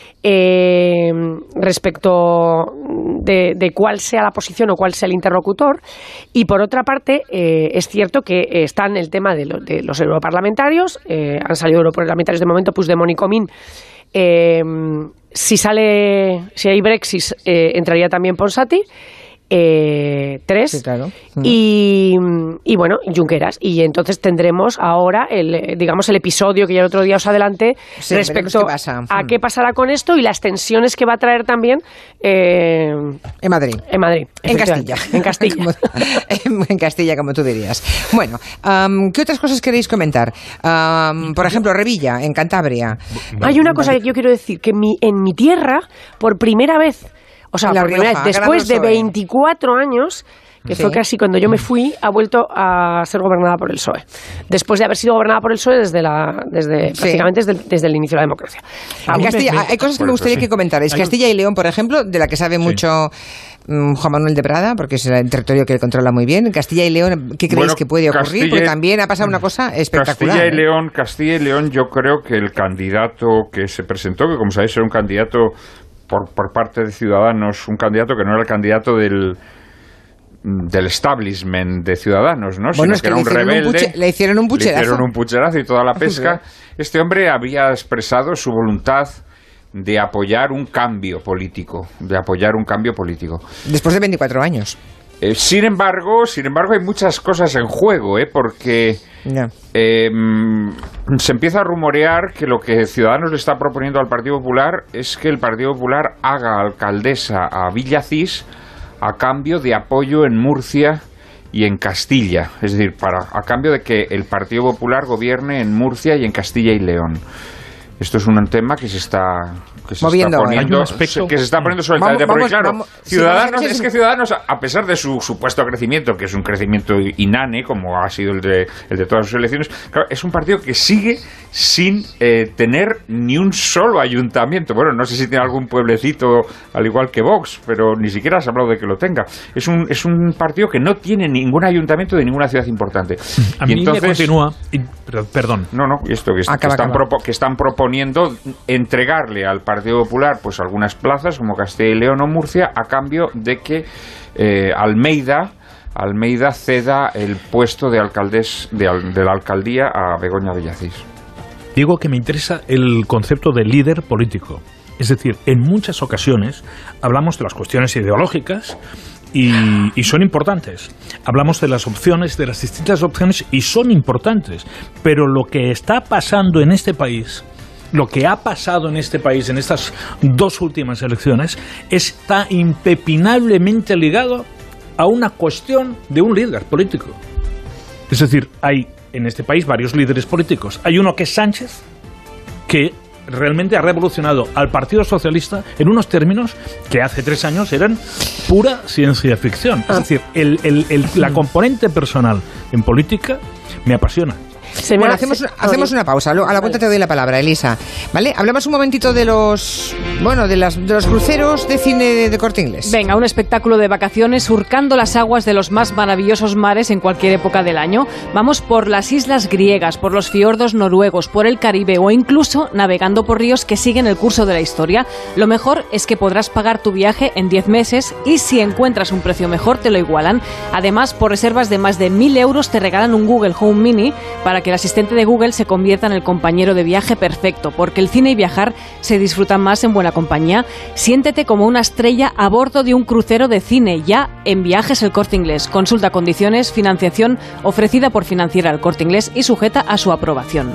respecto de cuál sea la posición o cuál sea el interlocutor. Y por otra parte, es cierto que está en el tema de los europarlamentarios. Han salido europarlamentarios de momento, Puigdemont y Comín. Si hay Brexit, entraría también Ponsati. 3 sí, claro. y bueno, Junqueras. Y entonces tendremos ahora el episodio que ya el otro día os adelanté respecto a qué pasará con esto y las tensiones que va a traer también en Madrid. En Castilla. En Castilla. En Castilla, como tú dirías. Bueno, ¿qué otras cosas queréis comentar? Por ejemplo, Revilla, en Cantabria. Hay una cosa que yo quiero decir, que en mi tierra, por primera vez, después de 24 años, que fue casi cuando yo me fui, ha vuelto a ser gobernada por el PSOE. Después de haber sido gobernada por el PSOE prácticamente desde el inicio de la democracia. En Castilla hay cosas que me gustaría que comentarais. Castilla y León, por ejemplo, de la que sabe mucho Juan Manuel de Prada, porque es el territorio que controla muy bien. En Castilla y León, ¿qué creéis que puede ocurrir? Porque también ha pasado una cosa espectacular. Castilla y León, yo creo que el candidato que se presentó, que como sabéis era un candidato por parte de Ciudadanos, un candidato que no era el candidato del establishment de Ciudadanos, ¿no? Bueno, sino que era un rebelde. Le hicieron un pucherazo. Le hicieron un pucherazo y toda la pesca. Este hombre había expresado su voluntad de apoyar un cambio político. Después de 24 años. Sin embargo, hay muchas cosas en juego, porque se empieza a rumorear que lo que Ciudadanos le está proponiendo al Partido Popular es que el Partido Popular haga alcaldesa a Villacís a cambio de apoyo en Murcia y en Castilla, es decir, a cambio de que el Partido Popular gobierne en Murcia y en Castilla y León. Esto es un tema que se está poniendo sobre el tapete, porque claro, Ciudadanos, a pesar de su supuesto crecimiento, que es un crecimiento inane, como ha sido el de todas sus elecciones, claro, es un partido que sigue sin tener ni un solo ayuntamiento. Bueno, no sé si tiene algún pueblecito al igual que Vox, pero ni siquiera se ha hablado de que lo tenga. Es un partido que no tiene ningún ayuntamiento de ninguna ciudad importante. A mí me continúa... Perdón. Y esto que están proponiendo entregarle al Partido Popular pues algunas plazas como Castilla y León o Murcia a cambio de que Almeida ceda el puesto de la alcaldía a Begoña Villacís. Digo que me interesa el concepto de líder político. Es decir, en muchas ocasiones hablamos de las cuestiones ideológicas y son importantes. Hablamos de las opciones, de las distintas opciones y son importantes. Pero lo que está pasando en este país... Lo que ha pasado en este país en estas dos últimas elecciones está impepinablemente ligado a una cuestión de un líder político. Es decir, hay en este país varios líderes políticos. Hay uno que es Sánchez, que realmente ha revolucionado al Partido Socialista en unos términos que hace 3 años eran pura ciencia ficción. Es decir, la componente personal en política me apasiona. Hacemos una pausa. A la vuelta te doy la palabra, Elisa. ¿Vale? Hablamos un momentito de los cruceros de cine de Corte Inglés. Venga, un espectáculo de vacaciones surcando las aguas de los más maravillosos mares en cualquier época del año. Vamos por las islas griegas, por los fiordos noruegos, por el Caribe o incluso navegando por ríos que siguen el curso de la historia. Lo mejor es que podrás pagar tu viaje en 10 meses y si encuentras un precio mejor te lo igualan. Además, por reservas de más de 1.000 euros te regalan un Google Home Mini para que el asistente de Google se convierta en el compañero de viaje perfecto, porque el cine y viajar se disfrutan más en buena compañía. Siéntete como una estrella a bordo de un crucero de cine, ya en Viajes El Corte Inglés. Consulta condiciones, financiación ofrecida por Financiera El Corte Inglés y sujeta a su aprobación.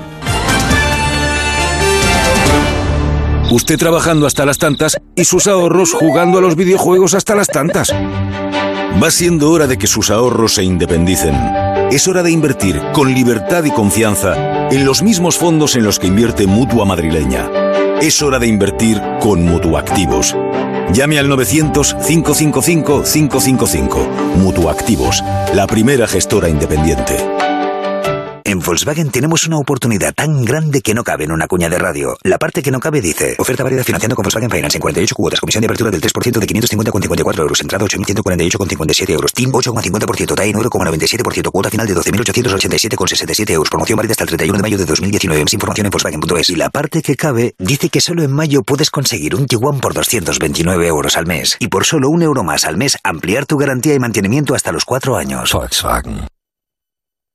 Usted trabajando hasta las tantas y sus ahorros jugando a los videojuegos hasta las tantas. Va siendo hora de que sus ahorros se independicen. Es hora de invertir con libertad y confianza en los mismos fondos en los que invierte Mutua Madrileña. Es hora de invertir con Mutuactivos. Llame al 900-555-555. Mutuactivos, la primera gestora independiente. En Volkswagen tenemos una oportunidad tan grande que no cabe en una cuña de radio. La parte que no cabe dice: oferta válida financiando con Volkswagen Finance en 48 cuotas, comisión de apertura del 3% de 550,54 euros, entrada 8.148,57 euros, TIN 8,50%, TAE 9,97%, cuota final de 12.887,67 euros, promoción válida hasta el 31 de mayo de 2019. Más información en Volkswagen.es. Y la parte que cabe dice que solo en mayo puedes conseguir un Tiguan por 229 euros al mes. Y por solo 1 euro más al mes, ampliar tu garantía y mantenimiento hasta los 4 años. Volkswagen.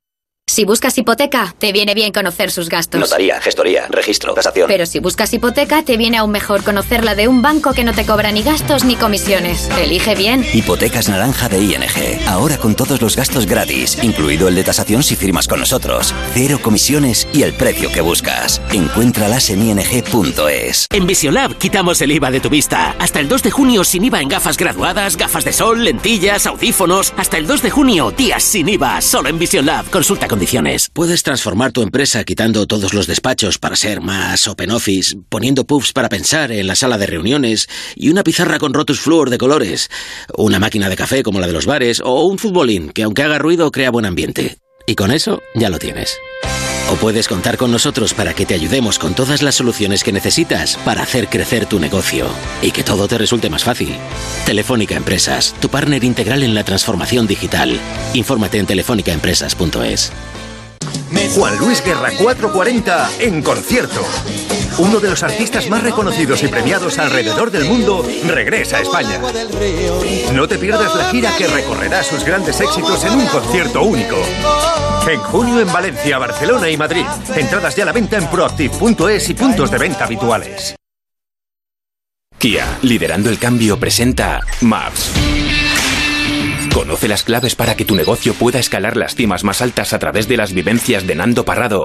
Si buscas hipoteca, te viene bien conocer sus gastos. Notaría, gestoría, registro, tasación. Pero si buscas hipoteca, te viene aún mejor conocer la de un banco que no te cobra ni gastos ni comisiones. Elige bien. Hipotecas Naranja de ING. Ahora con todos los gastos gratis, incluido el de tasación si firmas con nosotros. 0 comisiones y el precio que buscas. Encuéntralas en ing.es. En Visiolab quitamos el IVA de tu vista. Hasta el 2 de junio sin IVA en gafas graduadas, gafas de sol, lentillas, audífonos. Hasta el 2 de junio, días sin IVA. Solo en Visiolab. Consulta condiciones. Puedes transformar tu empresa quitando todos los despachos para ser más open office, poniendo pubs para pensar en la sala de reuniones y una pizarra con Rotus Fluor de colores, una máquina de café como la de los bares o un futbolín que aunque haga ruido crea buen ambiente. Y con eso ya lo tienes. O puedes contar con nosotros para que te ayudemos con todas las soluciones que necesitas para hacer crecer tu negocio y que todo te resulte más fácil. Telefónica Empresas, tu partner integral en la transformación digital. Infórmate en telefonicaempresas.es. Juan Luis Guerra 440 en concierto. Uno de los artistas más reconocidos y premiados alrededor del mundo regresa a España. No te pierdas la gira que recorrerá sus grandes éxitos en un concierto único. En junio en Valencia, Barcelona y Madrid. Entradas ya a la venta en proactive.es y puntos de venta habituales. Kia, liderando el cambio, presenta Maps. Conoce las claves para que tu negocio pueda escalar las cimas más altas a través de las vivencias de Nando Parrado.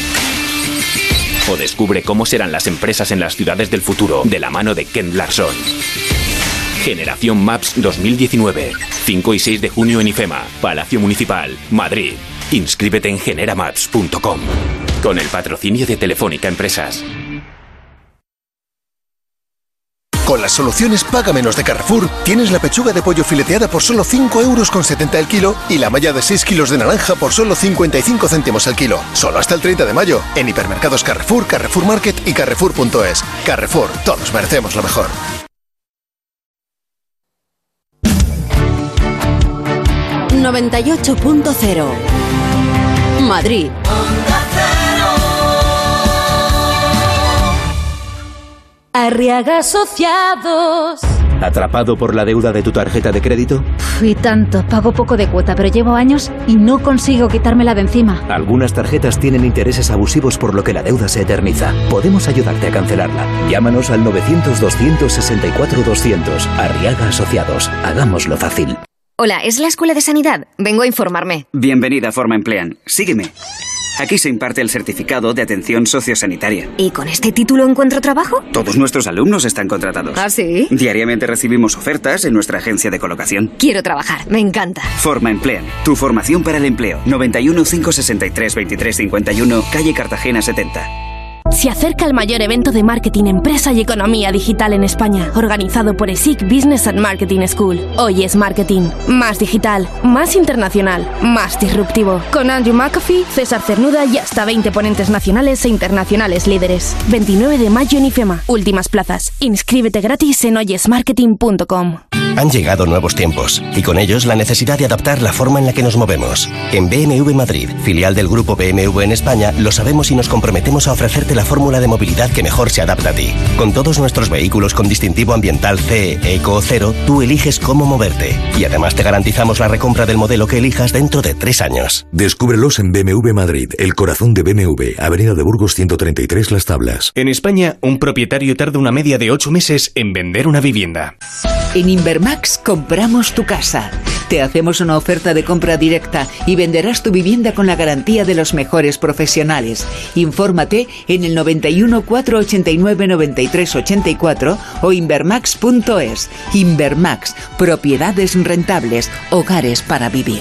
O descubre cómo serán las empresas en las ciudades del futuro de la mano de Ken Larson. Generación Maps 2019. 5 y 6 de junio en IFEMA, Palacio Municipal, Madrid. Inscríbete en generamaps.com. Con el patrocinio de Telefónica Empresas. Con las soluciones Paga Menos de Carrefour, tienes la pechuga de pollo fileteada por solo 5,70 € el kilo y la malla de 6 kilos de naranja por solo 55 céntimos el kilo. Solo hasta el 30 de mayo, en hipermercados Carrefour, Carrefour Market y Carrefour.es. Carrefour, todos merecemos lo mejor. ...98.0 Madrid. Arriaga Asociados. ¿Atrapado por la deuda de tu tarjeta de crédito? Y tanto, pago poco de cuota, pero llevo años y no consigo quitármela de encima. Algunas tarjetas tienen intereses abusivos por lo que la deuda se eterniza. Podemos ayudarte a cancelarla. Llámanos al 900-264-200. Arriaga Asociados. Hagámoslo fácil. Hola, ¿es la Escuela de Sanidad? Vengo a informarme. Bienvenida a Forma Emplean. Sígueme. Aquí se imparte el certificado de atención sociosanitaria. ¿Y con este título encuentro trabajo? Todos nuestros alumnos están contratados. ¿Ah, sí? Diariamente recibimos ofertas en nuestra agencia de colocación. Quiero trabajar, me encanta. Forma Emplean, tu formación para el empleo. 91 563 23 51, calle Cartagena 70. Se acerca el mayor evento de marketing, empresa y economía digital en España, organizado por ESIC Business and Marketing School. Hoy es marketing, más digital, más internacional, más disruptivo. Con Andrew McAfee, César Cernuda y hasta 20 ponentes nacionales e internacionales líderes. 29 de mayo en IFEMA. Últimas plazas. Inscríbete gratis en oyesmarketing.com. Han llegado nuevos tiempos y con ellos la necesidad de adaptar la forma en la que nos movemos. En BMW Madrid, filial del grupo BMW en España, lo sabemos y nos comprometemos a ofrecerte la fórmula de movilidad que mejor se adapta a ti. Con todos nuestros vehículos con distintivo ambiental CE, Eco o Cero, tú eliges cómo moverte. Y además te garantizamos la recompra del modelo que elijas dentro de 3 años. Descúbrelos en BMW Madrid, el corazón de BMW, Avenida de Burgos 133 Las Tablas. En España, un propietario tarda una media de 8 meses en vender una vivienda. En Invermax compramos tu casa. Te hacemos una oferta de compra directa y venderás tu vivienda con la garantía de los mejores profesionales. Infórmate en el 91 489 93 84 o invermax.es. Invermax, propiedades rentables, hogares para vivir.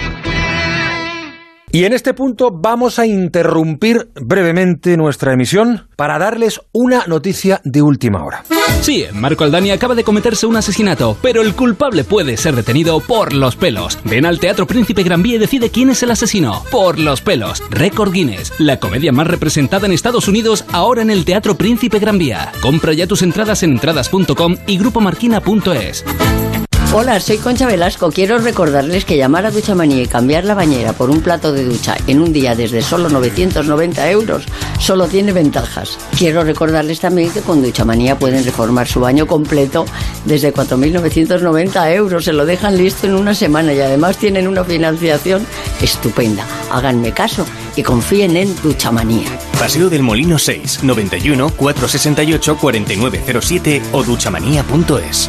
Y en este punto vamos a interrumpir brevemente nuestra emisión para darles una noticia de última hora. Sí, Marco Aldani acaba de cometerse un asesinato, pero el culpable puede ser detenido por los pelos. Ven al Teatro Príncipe Gran Vía y decide quién es el asesino. Por los pelos. Récord Guinness. La comedia más representada en Estados Unidos, ahora en el Teatro Príncipe Gran Vía. Compra ya tus entradas en entradas.com y grupomarquina.es. Hola, soy Concha Velasco. Quiero recordarles que llamar a Duchamanía y cambiar la bañera por un plato de ducha en un día desde solo 990 euros solo tiene ventajas. Quiero recordarles también que con Duchamanía pueden reformar su baño completo desde 4.990 euros. Se lo dejan listo en una semana y además tienen una financiación estupenda. Háganme caso y confíen en Duchamanía. Paseo del Molino 6, 91 468 4907 o duchamanía.es.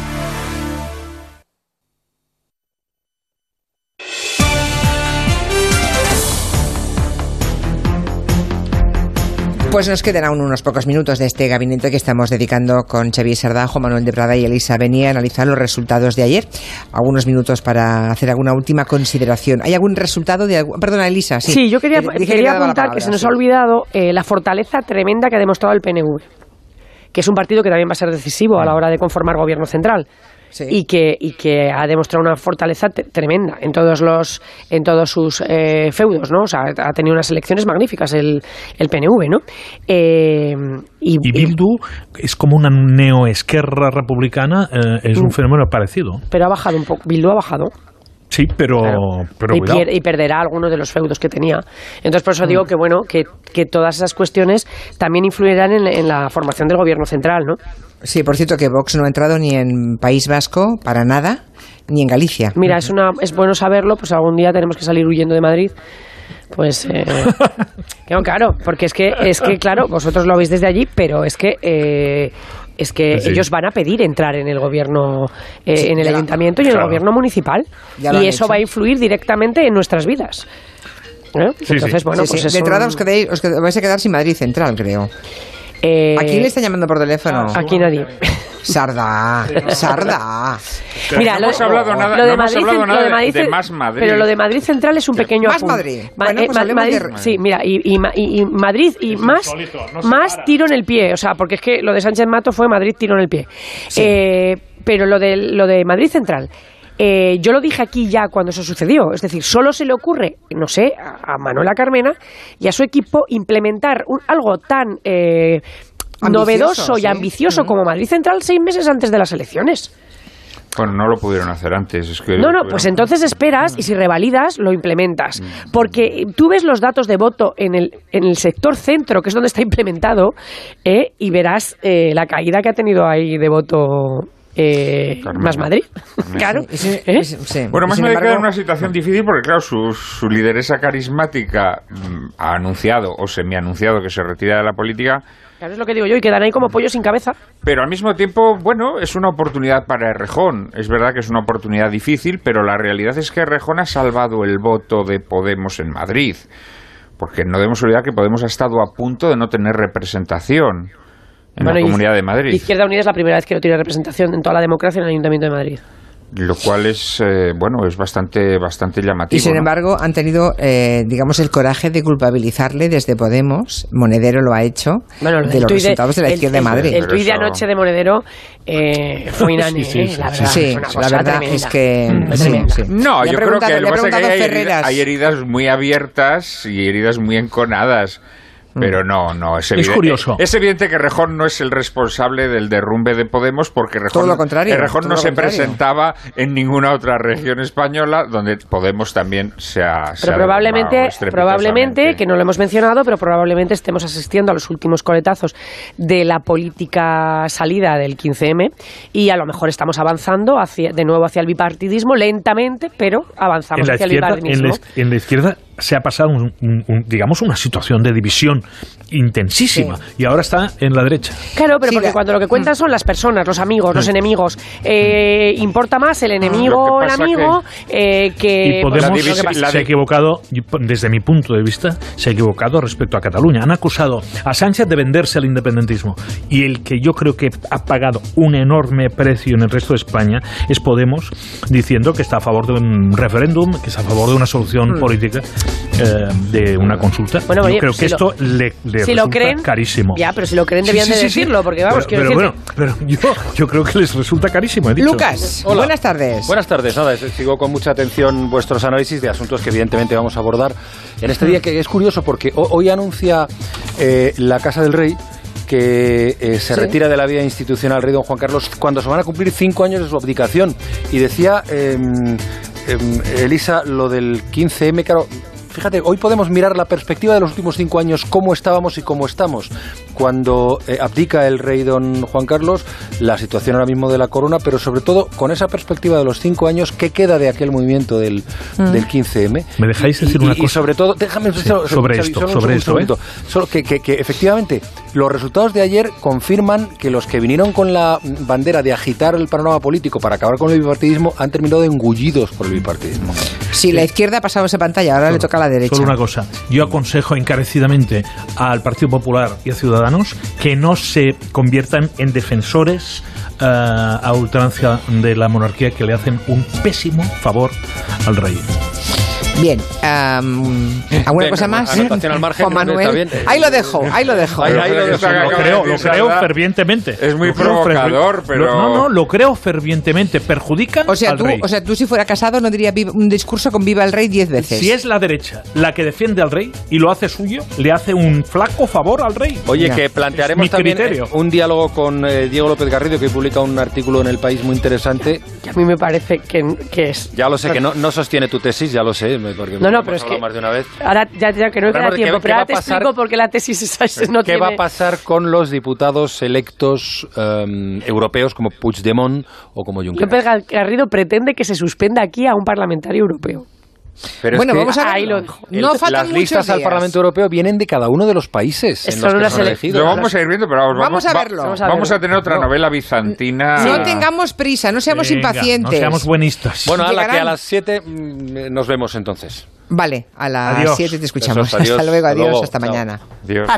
Pues nos quedan aún unos pocos minutos de este gabinete que estamos dedicando con Xavier Sardá, Juan Manuel de Prada y Elisa Beni a analizar los resultados de ayer. Algunos minutos para hacer alguna última consideración. ¿Hay algún resultado de Perdona, Elisa. Sí, yo quería apuntar que se nos ha olvidado la fortaleza tremenda que ha demostrado el PNV, que es un partido que también va a ser decisivo a la hora de conformar gobierno central. Sí. Y que ha demostrado una fortaleza tremenda en todos sus feudos, ¿no? O sea, ha tenido unas elecciones magníficas el PNV, ¿no? Y Bildu es como una neoesquerra republicana, es un fenómeno parecido. Pero ha bajado un poco, Bildu ha bajado. Sí, pero y perderá algunos de los feudos que tenía. Entonces, por eso digo que bueno, que todas esas cuestiones también influirán en la formación del gobierno central, ¿no? Sí, por cierto que Vox no ha entrado ni en País Vasco para nada, ni en Galicia. Mira, es bueno saberlo, pues algún día tenemos que salir huyendo de Madrid. Pues claro, porque es que claro, vosotros lo veis desde allí, pero es que sí. Ellos van a pedir entrar en el gobierno, en el ayuntamiento y en el gobierno municipal, y eso va a influir directamente en nuestras vidas. Sí, entonces, bueno, pues de entrada os vais a quedar sin Madrid Central, creo. ¿A quién le está llamando por teléfono? Aquí nadie. Sarda. Mira, no hemos hablado nada de Más Madrid. Pero lo de Madrid Central es un pequeño Más Madrid. Bueno, pues Madrid, sí, mira, y Madrid y más tiro en el pie, o sea, porque es que lo de Sánchez Mato fue Madrid tiro en el pie. Sí. Pero lo de Madrid Central, yo lo dije aquí ya cuando eso sucedió, es decir, solo se le ocurre, no sé, a Manuela Carmena y a su equipo implementar algo tan novedoso y ambicioso como Madrid Central 6 meses antes de las elecciones. Bueno, no lo pudieron hacer antes. Es que pues entonces esperas y si revalidas, lo implementas. Porque tú ves los datos de voto en el sector centro, que es donde está implementado, y verás la caída que ha tenido ahí de voto Más Madrid. Claro. Bueno, Más Madrid queda en una situación difícil porque, claro, su lideresa carismática ha anunciado o semi-anunciado que se retira de la política. Claro, es lo que digo yo, y quedan ahí como pollo sin cabeza. Pero al mismo tiempo, bueno, es una oportunidad para Errejón. Es verdad que es una oportunidad difícil, pero la realidad es que Errejón ha salvado el voto de Podemos en Madrid. Porque no debemos olvidar que Podemos ha estado a punto de no tener representación en la Comunidad de Madrid. Izquierda Unida es la primera vez que no tiene representación en toda la democracia en el Ayuntamiento de Madrid. Lo cual es, es bastante llamativo. Y sin embargo han tenido, digamos, el coraje de culpabilizarle desde Podemos. Monedero lo ha hecho, de los resultados de la Izquierda de Madrid. El tuit de anoche de Monedero fue inane, la verdad. Sí, la verdad es que... No, yo creo que hay heridas muy abiertas y heridas muy enconadas. Pero no, es evidente. Es curioso. Es evidente que Errejón no es el responsable del derrumbe de Podemos, porque Errejón no se presentaba en ninguna otra región española donde Podemos también se ha probablemente, que no lo hemos mencionado, pero probablemente estemos asistiendo a los últimos coletazos de la política salida del 15M y a lo mejor estamos avanzando de nuevo hacia el bipartidismo, lentamente, pero avanzamos hacia el bipartidismo. En la izquierda se ha pasado digamos una situación de división intensísima y ahora está en la derecha. Claro, pero porque cuando lo que cuentan son las personas, los amigos, los enemigos, importa más el enemigo o el amigo que... Y Podemos se ha equivocado, desde mi punto de vista, se ha equivocado respecto a Cataluña. Han acusado a Sánchez de venderse al independentismo y el que yo creo que ha pagado un enorme precio en el resto de España es Podemos, diciendo que está a favor de un referéndum, que está a favor de una solución política, de una consulta. Bueno, yo creo que esto le resulta carísimo. Ya, pero si lo creen debían de decirlo, porque vamos, pero yo creo que les resulta carísimo, he dicho. Lucas, hola. Buenas tardes. Buenas tardes, sigo con mucha atención vuestros análisis de asuntos que evidentemente vamos a abordar en este día, que es curioso porque hoy anuncia la Casa del Rey que se retira de la vida institucional el rey don Juan Carlos cuando se van a cumplir 5 años de su abdicación. Y decía Elisa lo del 15M, claro. Fíjate, hoy podemos mirar la perspectiva de los últimos 5 años, cómo estábamos y cómo estamos. Cuando abdica el rey don Juan Carlos, la situación ahora mismo de la corona, pero sobre todo con esa perspectiva de los 5 años, ¿qué queda de aquel movimiento del 15M? ¿Me dejáis decir una cosa? Y sobre todo, déjame sobre esto. Solo que efectivamente los resultados de ayer confirman que los que vinieron con la bandera de agitar el panorama político para acabar con el bipartidismo han terminado engullidos por el bipartidismo. Sí, la izquierda ha pasado esa pantalla, ahora le toca a la derecha. Solo una cosa, yo aconsejo encarecidamente al Partido Popular y a Ciudadanos que no se conviertan en defensores a ultrancia de la monarquía, que le hacen un pésimo favor al rey. Bien, ¿alguna cosa más? Al margen, Juan Manuel. Ahí lo dejo. Lo creo fervientemente. Es muy provocador, pero... lo creo fervientemente. Perjudican al rey. O sea, tú si fuera casado no dirías un discurso con Viva el Rey 10 veces. Si es la derecha la que defiende al rey y lo hace suyo, le hace un flaco favor al rey. Oye, que plantearemos también un diálogo con Diego López Garrido, que publica un artículo en El País muy interesante. Que a mí me parece que es... Ya lo sé, que no sostiene tu tesis, ya lo sé. No, pero es que más de una vez. Ahora ya que no queda tiempo, pero ahora te explico por qué la tesis no tiene... ¿Qué va a pasar con los diputados electos europeos como Puigdemont o como Junqueras? López Garrido pretende que se suspenda aquí a un parlamentario europeo. Pero bueno, es que vamos a ahí lo dejo. No faltan las listas muchos al Parlamento Europeo vienen de cada uno de los países en los que son elegidos. Lo vamos a ir viendo, pero vamos a verlo. Vamos a tener otra novela bizantina. No tengamos prisa, no seamos impacientes. No seamos buenistas. Bueno, que a las 7 nos vemos entonces. Vale, a las 7 te escuchamos. Adiós. Hasta luego, adiós, Luego. hasta mañana. Adiós.